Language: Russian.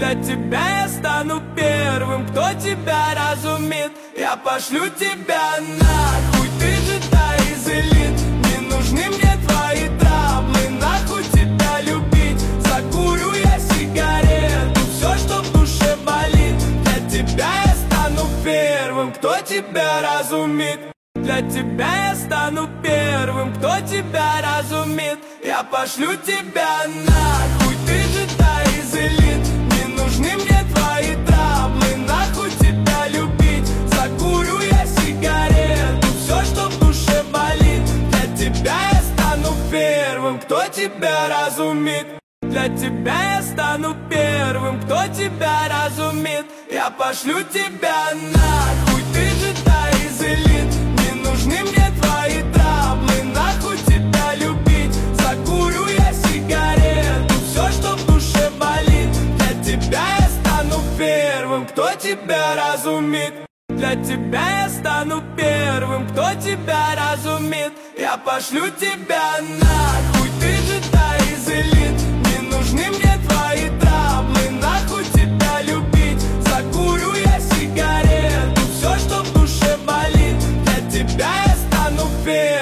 Для тебя я стану первым, кто тебя разумеет. Я пошлю тебя нахуй, ты же та из элит. Не нужны мне твои траблы, нахуй тебя любить. Закурю я сигарету, все, что в душе болит. Для тебя я стану первым, кто тебя разумеет. Для тебя я стану первым, кто тебя разумеет. Я пошлю тебя нахуй, ты же та из элит. Не нужны мне твои траблы, нахуй тебя любить. Закурю я сигарету, все, что в душе болит. Для тебя я стану первым, кто тебя разумеет. Для тебя я стану первым, кто тебя разумеет. Я пошлю тебя нахуй, ты же та из элит. Не нужны мне твои траблы, нахуй тебя любить. Закурю я сигарету, все, что в душе болит. Для тебя я стану первым, кто тебя разумеет. Для тебя я стану первым, кто тебя разумеет. Я пошлю тебя нахуй.